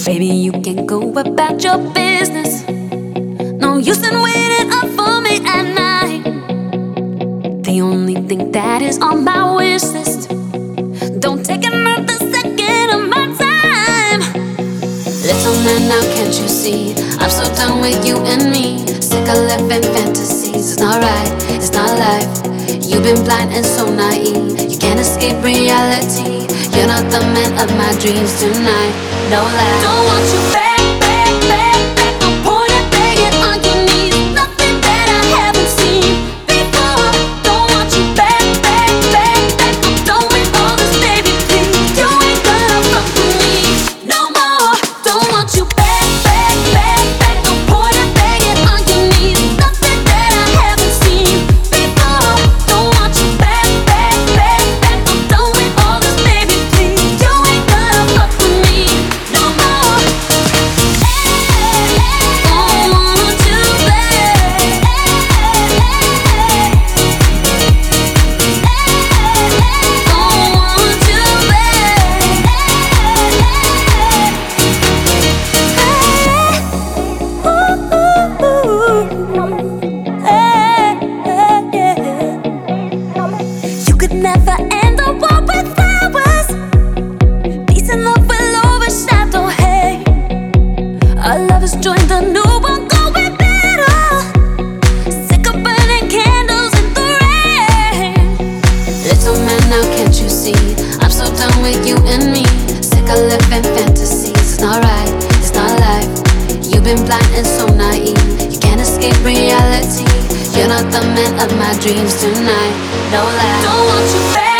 Baby, you can go about your business. No use in waiting up for me at night. The only thing that is on my wish list. Don't take another second of my time. Little man, now can't you see? I'm so done with you and me. Sick of living fantasies. It's not right, it's not life. You've been blind and so naive. You can't escape reality. You're not the man of my dreams tonight. No lie. Don't want you back, back, back, back. I'm pointing, begging on your knees. Nothing that I haven't seen before. Don't want you back, back, back, back. I'm done with all this, baby, please. You ain't gonna fuck with me no more. Don't want you back, back, back, back. I'm pointing, begging on your knees. Nothing that I haven't seen before. Don't want you back, back, back, back. I'm done with all this, baby, please. You ain't gonna fuck with me no more. Don't want you back. Don't want you back. You could never end a war with flowers. Peace and love will overshadow hate. Our love has joined the new one, going better. Sick of burning candles in the rain. Little man, now can't you see? I'm so done with you and me. Sick of living fantasies. It's not right, it's not life. You've been blind and so naive. You can't escape reality. You're not the man of my dreams tonight. No lie. Don't want you back.